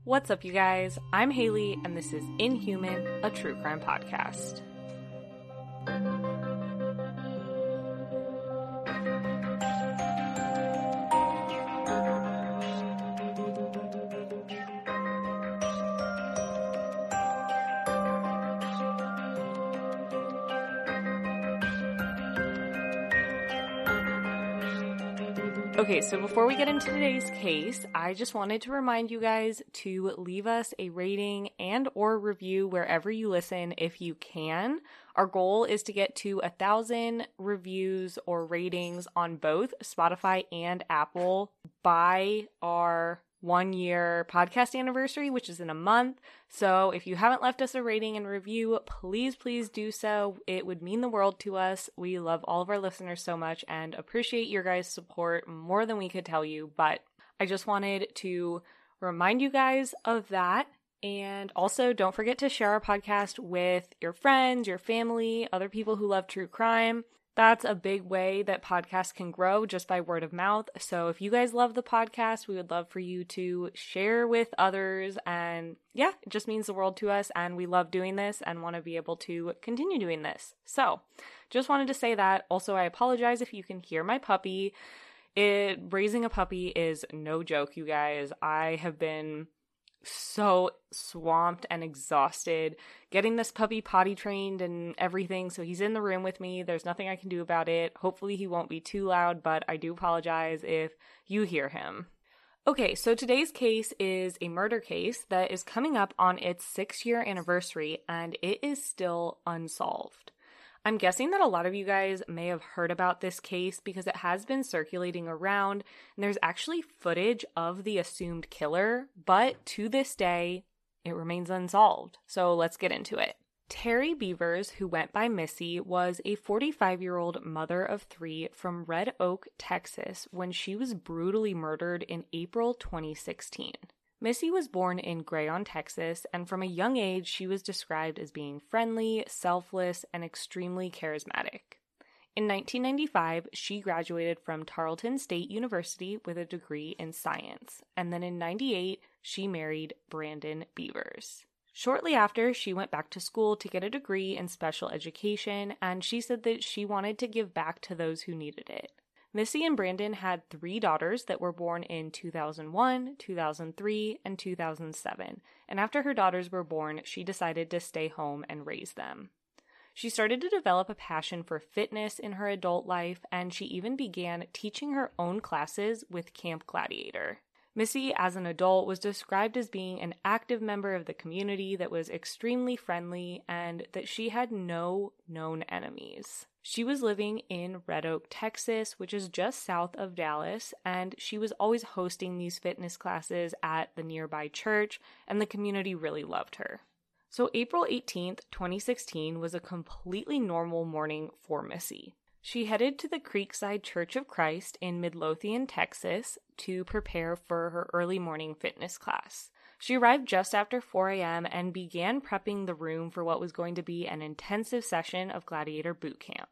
What's up, you guys? I'm Haley, and this is Inhuman, a true crime podcast. Okay, so before we get into today's case, I just wanted to remind you guys to leave us a rating and or review wherever you listen if you can. Our goal is to get to 1,000 reviews or ratings on both Spotify and Apple by our 1-year podcast anniversary, which is in a month. So if you haven't left us a rating and review, please do so. It would mean the world to us. We love all of our listeners so much and appreciate your guys' support more than we could tell you. But I just wanted to remind you guys of that. And also, don't forget to share our podcast with your friends, your family, other people who love true crime. That's a big way that podcasts can grow, just by word of mouth. So if you guys love the podcast, we would love for you to share with others. And yeah, it just means the world to us. And we love doing this and want to be able to continue doing this. So just wanted to say that. Also, I apologize if you can hear my puppy. Raising a puppy is no joke, you guys. I have been so swamped and exhausted getting this puppy potty trained and everything. So he's in the room with me. There's nothing I can do about it. Hopefully he won't be too loud, but I do apologize if you hear him. Okay, so today's case is a murder case that is coming up on its 6-year anniversary, and it is still unsolved. I'm guessing that a lot of you guys may have heard about this case because it has been circulating around, and there's actually footage of the assumed killer, but to this day, it remains unsolved. So let's get into it. Terry Beavers, who went by Missy, was a 45-year-old mother of 3 from Red Oak, Texas, when she was brutally murdered in April 2016. Missy was born in Grayon, Texas, and from a young age, she was described as being friendly, selfless, and extremely charismatic. In 1995, she graduated from Tarleton State University with a degree in science, and then in 98, she married Brandon Beavers. Shortly after, she went back to school to get a degree in special education, and she said that she wanted to give back to those who needed it. Missy and Brandon had 3 daughters that were born in 2001, 2003, and 2007, and after her daughters were born, she decided to stay home and raise them. She started to develop a passion for fitness in her adult life, and she even began teaching her own classes with Camp Gladiator. Missy, as an adult, was described as being an active member of the community that was extremely friendly and that she had no known enemies. She was living in Red Oak, Texas, which is just south of Dallas, and she was always hosting these fitness classes at the nearby church, and the community really loved her. So April 18th, 2016 was a completely normal morning for Missy. She headed to the Creekside Church of Christ in Midlothian, Texas, to prepare for her early morning fitness class. She arrived just after 4 a.m. and began prepping the room for what was going to be an intensive session of Gladiator Boot Camp.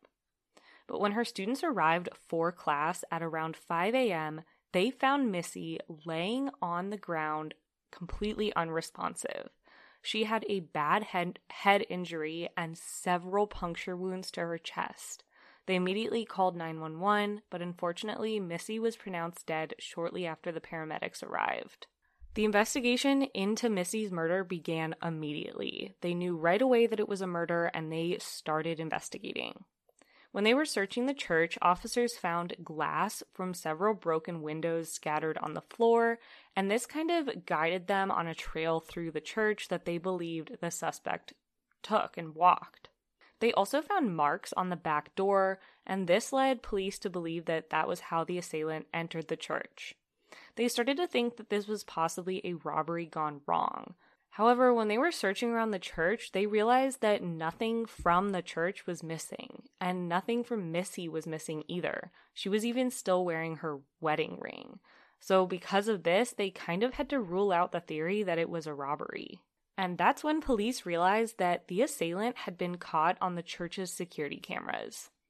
But when her students arrived for class at around 5 a.m., they found Missy laying on the ground, completely unresponsive. She had a bad head injury and several puncture wounds to her chest. They immediately called 911, but unfortunately, Missy was pronounced dead shortly after the paramedics arrived. The investigation into Missy's murder began immediately. They knew right away that it was a murder, and they started investigating. When they were searching the church, officers found glass from several broken windows scattered on the floor, and this kind of guided them on a trail through the church that they believed the suspect took and walked. They also found marks on the back door, and this led police to believe that that was how the assailant entered the church. They started to think that this was possibly a robbery gone wrong. However, when they were searching around the church, they realized that nothing from the church was missing, and nothing from Missy was missing either. She was even still wearing her wedding ring. So because of this, they kind of had to rule out the theory that it was a robbery. And that's when police realized that the assailant had been caught on the church's security cameras.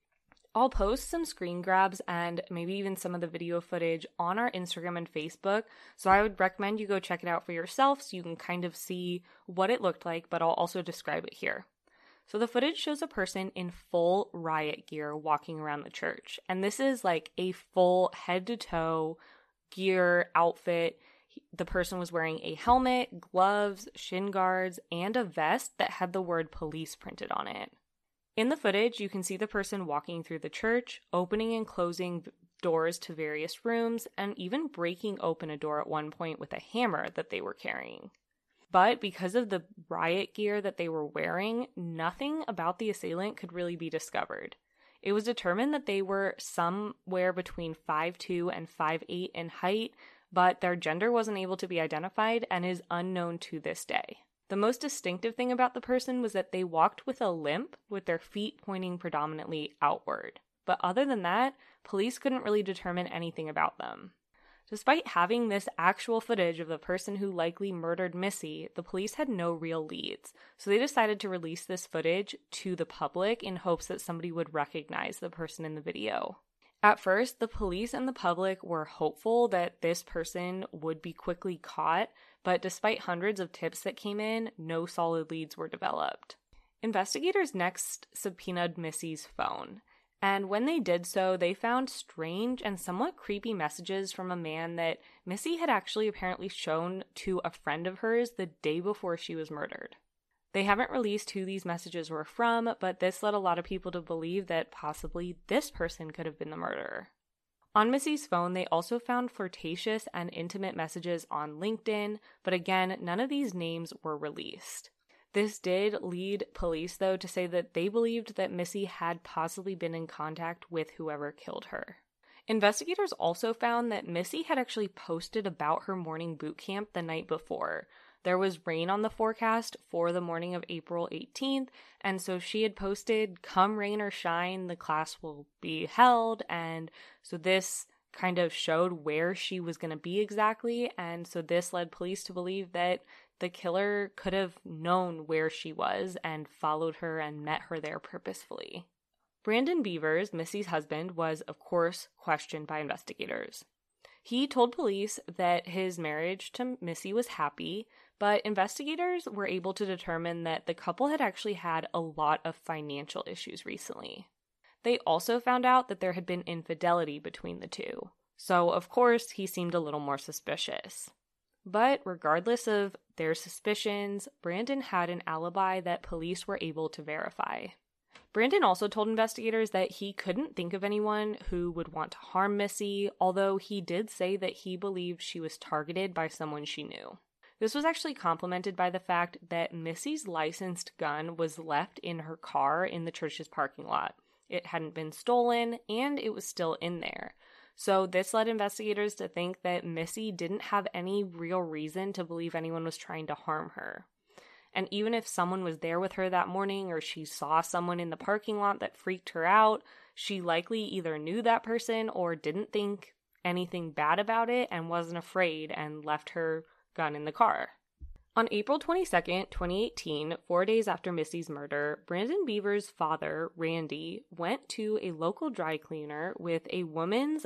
I'll post some screen grabs and maybe even some of the video footage on our Instagram and Facebook, so I would recommend you go check it out for yourself so you can kind of see what it looked like, but I'll also describe it here. So the footage shows a person in full riot gear walking around the church, and this is like a full head-to-toe gear outfit. The person was wearing a helmet, gloves, shin guards, and a vest that had the word police printed on it. In the footage, you can see the person walking through the church, opening and closing doors to various rooms, and even breaking open a door at one point with a hammer that they were carrying. But because of the riot gear that they were wearing, nothing about the assailant could really be discovered. It was determined that they were somewhere between 5'2" and 5'8" in height, but their gender wasn't able to be identified and is unknown to this day. The most distinctive thing about the person was that they walked with a limp, with their feet pointing predominantly outward. But other than that, police couldn't really determine anything about them. Despite having this actual footage of the person who likely murdered Missy, the police had no real leads, so they decided to release this footage to the public in hopes that somebody would recognize the person in the video. At first, the police and the public were hopeful that this person would be quickly caught, but despite hundreds of tips that came in, no solid leads were developed. Investigators next subpoenaed Missy's phone, and when they did so, they found strange and somewhat creepy messages from a man that Missy had actually apparently shown to a friend of hers the day before she was murdered. They haven't released who these messages were from, but this led a lot of people to believe that possibly this person could have been the murderer. On Missy's phone, they also found flirtatious and intimate messages on LinkedIn, but again, none of these names were released. This did lead police, though, to say that they believed that Missy had possibly been in contact with whoever killed her. Investigators also found that Missy had actually posted about her morning boot camp the night before. There was rain on the forecast for the morning of April 18th, and so she had posted, "Come rain or shine, the class will be held," and so this kind of showed where she was going to be exactly, and so this led police to believe that the killer could have known where she was and followed her and met her there purposefully. Brandon Beavers, Missy's husband, was, of course, questioned by investigators. He told police that his marriage to Missy was happy, but investigators were able to determine that the couple had actually had a lot of financial issues recently. They also found out that there had been infidelity between the two, so of course he seemed a little more suspicious. But regardless of their suspicions, Brandon had an alibi that police were able to verify. Brandon also told investigators that he couldn't think of anyone who would want to harm Missy, although he did say that he believed she was targeted by someone she knew. This was actually complemented by the fact that Missy's licensed gun was left in her car in the church's parking lot. It hadn't been stolen, and it was still in there. So this led investigators to think that Missy didn't have any real reason to believe anyone was trying to harm her. And even if someone was there with her that morning or she saw someone in the parking lot that freaked her out, she likely either knew that person or didn't think anything bad about it and wasn't afraid and left her gun in the car. On April 22nd, 2018, 4 days after Missy's murder, Brandon Beavers' father, Randy, went to a local dry cleaner with a woman's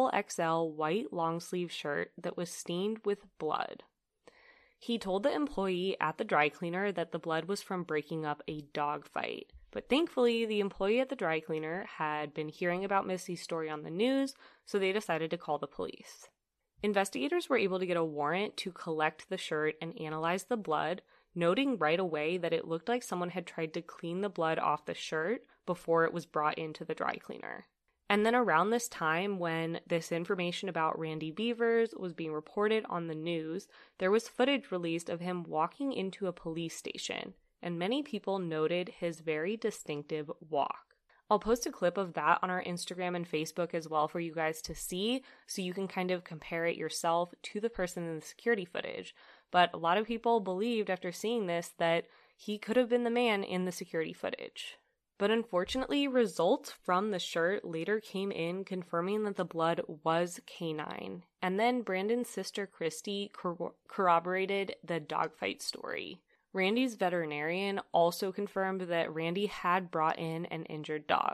XXL white long-sleeve shirt that was stained with blood. He told the employee at the dry cleaner that the blood was from breaking up a dog fight. But thankfully, the employee at the dry cleaner had been hearing about Missy's story on the news, so they decided to call the police. Investigators were able to get a warrant to collect the shirt and analyze the blood, noting right away that it looked like someone had tried to clean the blood off the shirt before it was brought into the dry cleaner. And then around this time, when this information about Randy Beavers was being reported on the news, there was footage released of him walking into a police station, and many people noted his very distinctive walk. I'll post a clip of that on our Instagram and Facebook as well for you guys to see, so you can kind of compare it yourself to the person in the security footage. But a lot of people believed after seeing this that he could have been the man in the security footage. But unfortunately, results from the shirt later came in confirming that the blood was canine. And then Brandon's sister Christy corroborated the dogfight story. Randy's veterinarian also confirmed that Randy had brought in an injured dog.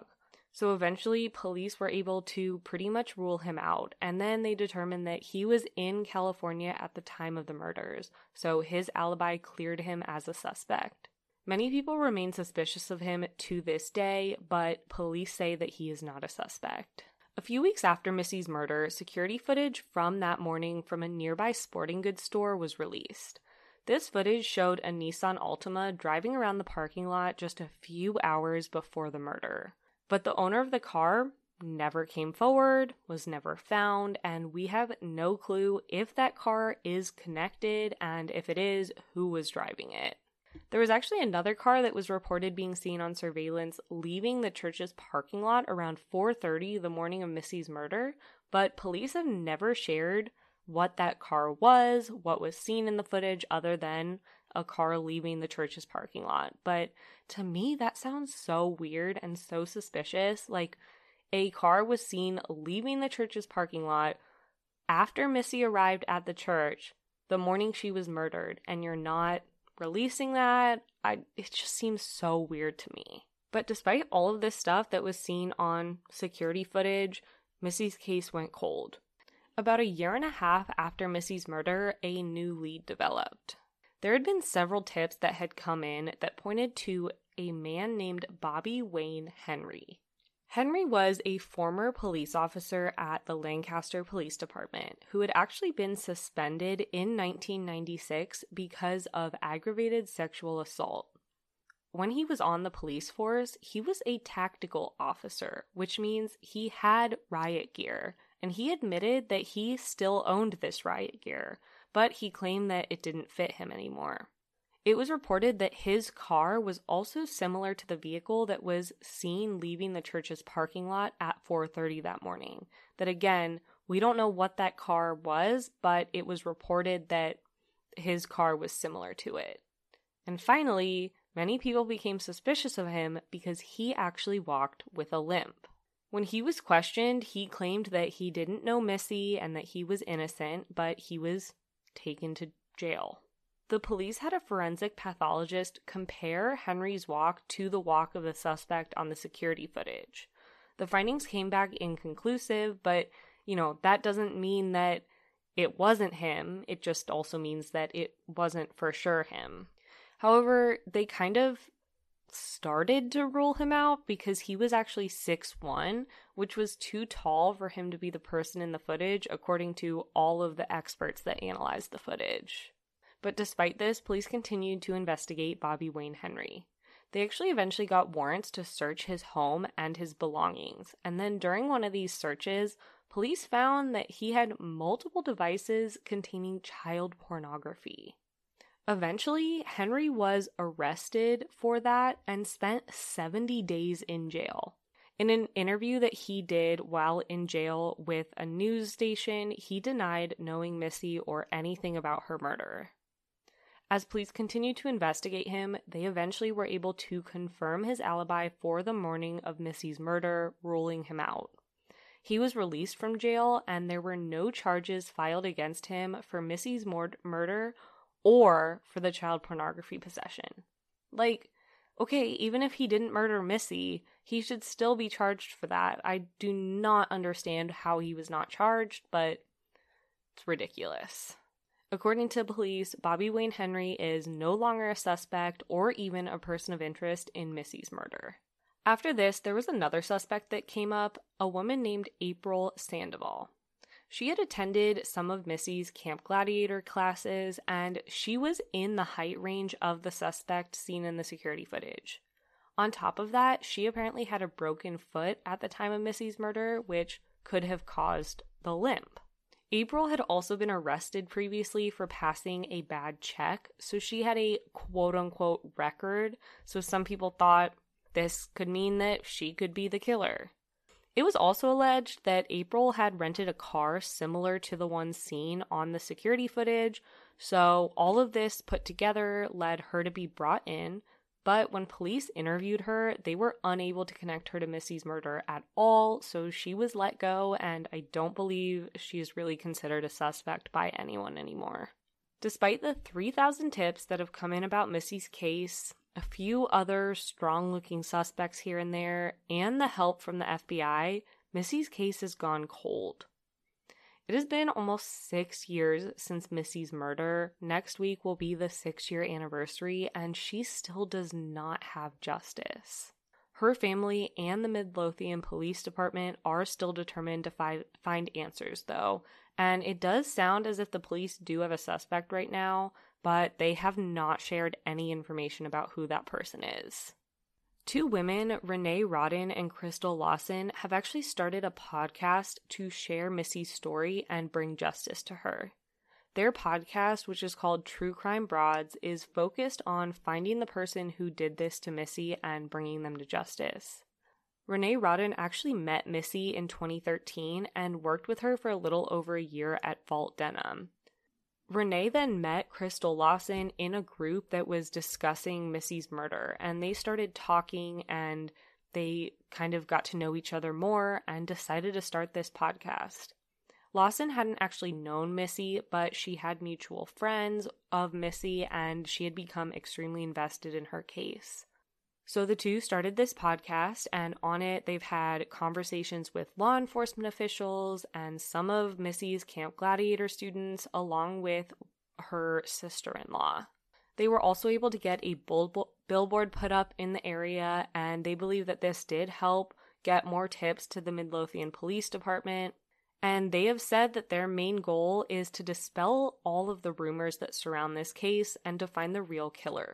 So eventually, police were able to pretty much rule him out, and then they determined that he was in California at the time of the murders, so his alibi cleared him as a suspect. Many people remain suspicious of him to this day, but police say that he is not a suspect. A few weeks after Missy's murder, security footage from that morning from a nearby sporting goods store was released. This footage showed a Nissan Altima driving around the parking lot just a few hours before the murder. But the owner of the car never came forward, was never found, and we have no clue if that car is connected, and if it is, who was driving it. There was actually another car that was reported being seen on surveillance leaving the church's parking lot around 4:30 the morning of Missy's murder, but police have never shared what that car was, what was seen in the footage, other than a car leaving the church's parking lot. But to me, that sounds so weird and so suspicious. Like, a car was seen leaving the church's parking lot after Missy arrived at the church the morning she was murdered, and you're not releasing that. It just seems so weird to me. But despite all of this stuff that was seen on security footage, Missy's case went cold. About a year and a half after Missy's murder, a new lead developed. There had been several tips that had come in that pointed to a man named Bobby Wayne Henry. Henry was a former police officer at the Lancaster Police Department who had actually been suspended in 1996 because of aggravated sexual assault. When he was on the police force, he was a tactical officer, which means he had riot gear, and he admitted that he still owned this riot gear, but he claimed that it didn't fit him anymore. It was reported that his car was also similar to the vehicle that was seen leaving the church's parking lot at 4:30 that morning. That again, we don't know what that car was, but it was reported that his car was similar to it. And finally, many people became suspicious of him because he actually walked with a limp. When he was questioned, he claimed that he didn't know Missy and that he was innocent, but he was taken to jail. The police had a forensic pathologist compare Henry's walk to the walk of the suspect on the security footage. The findings came back inconclusive, but, that doesn't mean that it wasn't him. It just also means that it wasn't for sure him. However, they kind of started to rule him out because he was actually 6'1", which was too tall for him to be the person in the footage, according to all of the experts that analyzed the footage. But despite this, police continued to investigate Bobby Wayne Henry. They actually eventually got warrants to search his home and his belongings, and then during one of these searches, police found that he had multiple devices containing child pornography. Eventually, Henry was arrested for that and spent 70 days in jail. In an interview that he did while in jail with a news station, he denied knowing Missy or anything about her murder. As police continued to investigate him, they eventually were able to confirm his alibi for the morning of Missy's murder, ruling him out. He was released from jail, and there were no charges filed against him for Missy's murder or for the child pornography possession. Okay, even if he didn't murder Missy, he should still be charged for that. I do not understand how he was not charged, but it's ridiculous. According to police, Bobby Wayne Henry is no longer a suspect or even a person of interest in Missy's murder. After this, there was another suspect that came up, a woman named April Sandoval. She had attended some of Missy's Camp Gladiator classes, and she was in the height range of the suspect seen in the security footage. On top of that, she apparently had a broken foot at the time of Missy's murder, which could have caused the limp. April had also been arrested previously for passing a bad check, so she had a quote-unquote record, so some people thought this could mean that she could be the killer. It was also alleged that April had rented a car similar to the one seen on the security footage, so all of this put together led her to be brought in, but when police interviewed her, they were unable to connect her to Missy's murder at all, so she was let go, and I don't believe she is really considered a suspect by anyone anymore. Despite the 3,000 tips that have come in about Missy's case, a few other strong-looking suspects here and there, and the help from the FBI, Missy's case has gone cold. It has been almost 6 years since Missy's murder. Next week will be the 6-year anniversary, and she still does not have justice. Her family and the Midlothian Police Department are still determined to find answers, though, and it does sound as if the police do have a suspect right now, but they have not shared any information about who that person is. 2 women, Renee Rodden and Crystal Lawson, have actually started a podcast to share Missy's story and bring justice to her. Their podcast, which is called True Crime Broads, is focused on finding the person who did this to Missy and bringing them to justice. Renee Rodden actually met Missy in 2013 and worked with her for a little over a year at Vault Denim. Renee then met Crystal Lawson in a group that was discussing Missy's murder, and they started talking and they kind of got to know each other more and decided to start this podcast. Lawson hadn't actually known Missy, but she had mutual friends of Missy and she had become extremely invested in her case. So the two started this podcast, and on it they've had conversations with law enforcement officials and some of Missy's Camp Gladiator students, along with her sister-in-law. They were also able to get a billboard put up in the area, and they believe that this did help get more tips to the Midlothian Police Department. And they have said that their main goal is to dispel all of the rumors that surround this case and to find the real killer.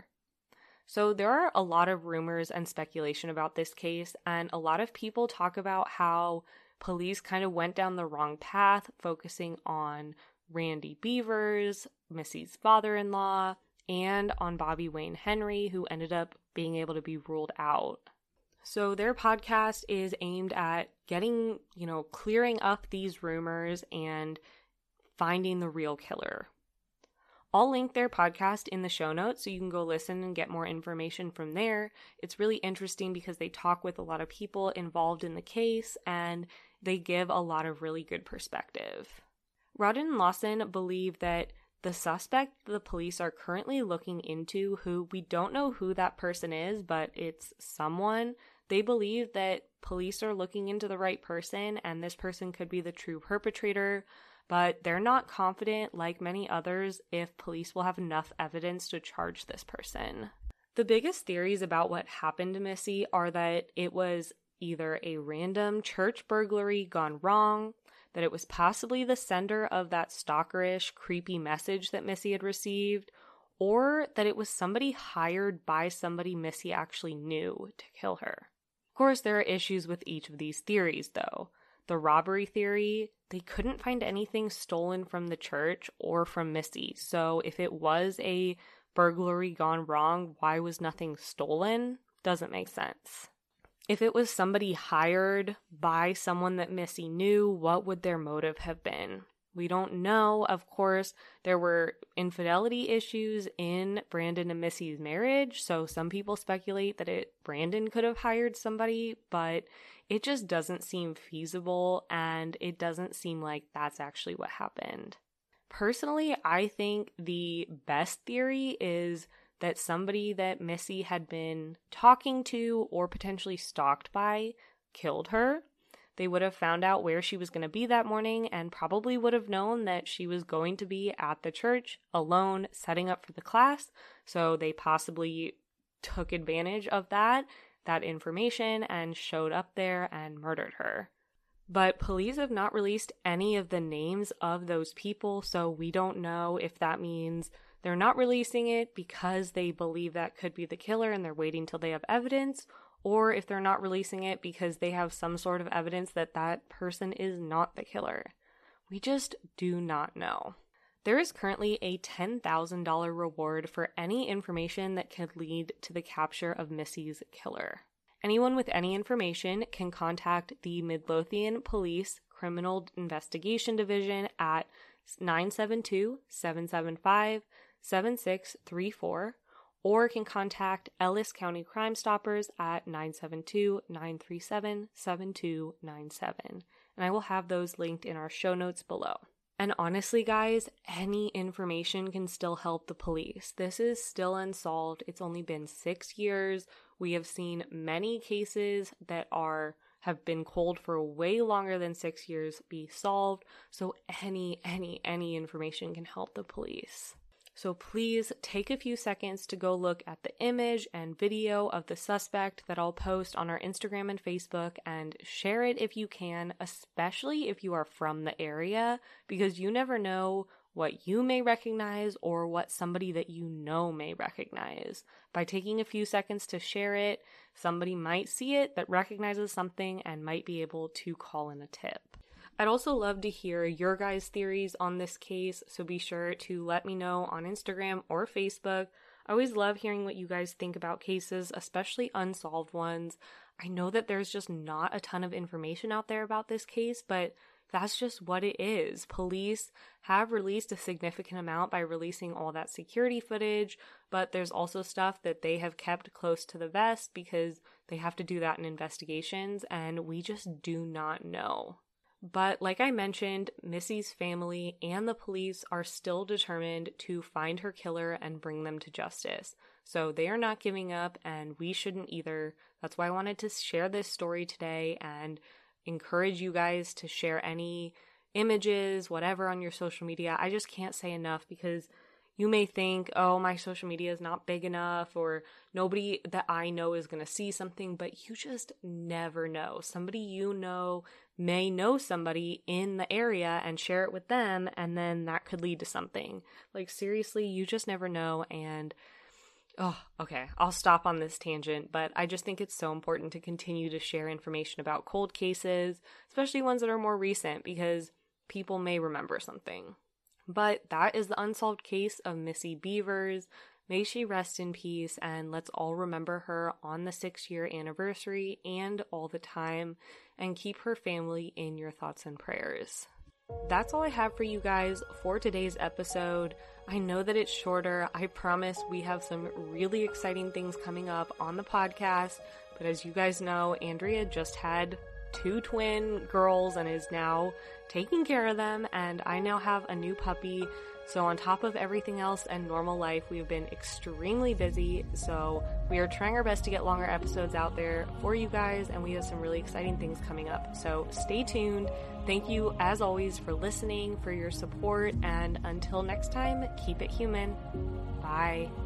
So there are a lot of rumors and speculation about this case, and a lot of people talk about how police kind of went down the wrong path, focusing on Randy Beavers, Missy's father-in-law, and on Bobby Wayne Henry, who ended up being able to be ruled out. So their podcast is aimed at getting, clearing up these rumors and finding the real killer. I'll link their podcast in the show notes so you can go listen and get more information from there. It's really interesting because they talk with a lot of people involved in the case and they give a lot of really good perspective. Rodden and Lawson believe that the suspect the police are currently looking into, who we don't know who that person is, but it's someone, they believe that police are looking into the right person and this person could be the true perpetrator. But they're not confident, like many others, if police will have enough evidence to charge this person. The biggest theories about what happened to Missy are that it was either a random church burglary gone wrong, that it was possibly the sender of that stalkerish, creepy message that Missy had received, or that it was somebody hired by somebody Missy actually knew to kill her. Of course, there are issues with each of these theories, though. The robbery theory, they couldn't find anything stolen from the church or from Missy. So if it was a burglary gone wrong, why was nothing stolen? Doesn't make sense. If it was somebody hired by someone that Missy knew, what would their motive have been? We don't know. Of course, there were infidelity issues in Brandon and Missy's marriage, so some people speculate that Brandon could have hired somebody, but it just doesn't seem feasible, and it doesn't seem like that's actually what happened. Personally, I think the best theory is that somebody that Missy had been talking to or potentially stalked by killed her. They would have found out where she was going to be that morning and probably would have known that she was going to be at the church alone setting up for the class. So they possibly took advantage of that information and showed up there and murdered her. But police have not released any of the names of those people, so we don't know if that means they're not releasing it because they believe that could be the killer and they're waiting till they have evidence, or if they're not releasing it because they have some sort of evidence that that person is not the killer. We just do not know. There is currently a $10,000 reward for any information that could lead to the capture of Missy's killer. Anyone with any information can contact the Midlothian Police Criminal Investigation Division at 972-775-7634, or can contact Ellis County Crime Stoppers at 972-937-7297. And I will have those linked in our show notes below. And honestly, guys, any information can still help the police. This is still unsolved. It's only been 6 years. We have seen many cases that have been cold for way longer than 6 years be solved. So any information can help the police. So please take a few seconds to go look at the image and video of the suspect that I'll post on our Instagram and Facebook, and share it if you can, especially if you are from the area, because you never know what you may recognize or what somebody that you know may recognize. By taking a few seconds to share it, somebody might see it that recognizes something and might be able to call in a tip. I'd also love to hear your guys' theories on this case, so be sure to let me know on Instagram or Facebook. I always love hearing what you guys think about cases, especially unsolved ones. I know that there's just not a ton of information out there about this case, but that's just what it is. Police have released a significant amount by releasing all that security footage, but there's also stuff that they have kept close to the vest because they have to do that in investigations, and we just do not know. But like I mentioned, Missy's family and the police are still determined to find her killer and bring them to justice. So they are not giving up, and we shouldn't either. That's why I wanted to share this story today and encourage you guys to share any images, whatever, on your social media. I just can't say enough, because you may think, oh, my social media is not big enough, or nobody that I know is going to see something, but you just never know. Somebody you know may know somebody in the area and share it with them, and then that could lead to something. Like, seriously, you just never know. And okay, I'll stop on this tangent, but I just think it's so important to continue to share information about cold cases, especially ones that are more recent, because people may remember something. But that is the unsolved case of Missy Bevers. May she rest in peace, and let's all remember her on the 6-year anniversary and all the time, and keep her family in your thoughts and prayers. That's all I have for you guys for today's episode. I know that it's shorter. I promise we have some really exciting things coming up on the podcast, but as you guys know, Andrea just had 2 twin girls and is now taking care of them, and I now have a new puppy. So on top of everything else and normal life, we've been extremely busy. So we are trying our best to get longer episodes out there for you guys, and we have some really exciting things coming up. So stay tuned. Thank you, as always, for listening, for your support, and until next time, keep it human. Bye.